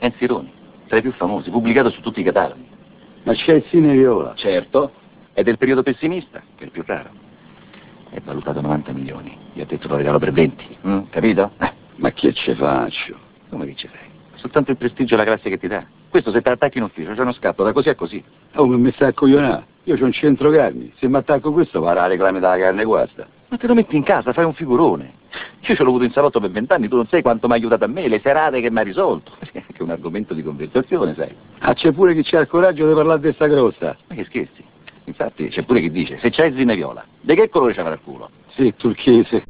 Enzironi, tra i più famosi, pubblicato su tutti i cataloghi. Ma c'è il Cine Viola. Certo, è del periodo pessimista, che è il più raro. È valutato 90 milioni. Gli ha detto lo regalo per 20, capito? Ma che ce faccio? Come che ci fai? Soltanto il prestigio e la grazia che ti dà. Questo se ti attacchi in ufficio c'è uno scatto da così a così. Oh, mi sta a coglionare. Io c'ho un centro carni. Se mi attacco questo va la reclame della carne guasta. Ma te lo metti in casa, fai un figurone. Io ce l'ho avuto in salotto per 20 anni, tu non sai quanto mi ha aiutato a me, le serate che mi ha risolto. Perché è anche un argomento di conversazione, sai. Ah, c'è pure chi c'ha il coraggio di parlare di sta grossa. Ma che scherzi? Infatti c'è pure chi dice, se c'hai Zineviola, di che colore c'avrà il culo? Sì, turchese.